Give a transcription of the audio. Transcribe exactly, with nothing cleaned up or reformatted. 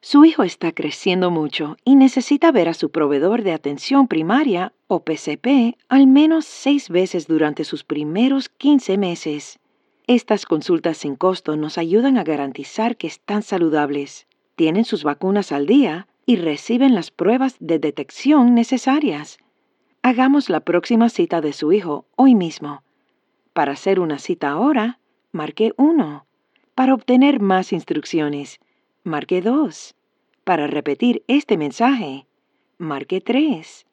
Su hijo está creciendo mucho y necesita ver a su proveedor de atención primaria o P C P al menos seis veces durante sus primeros quince meses. Estas consultas sin costo nos ayudan a garantizar que están saludables, tienen sus vacunas al día y reciben las pruebas de detección necesarias. Hagamos la próxima cita de su hijo hoy mismo. Para hacer una cita ahora, marque uno. Para obtener más instrucciones, marque dos. Para repetir este mensaje, marque tres.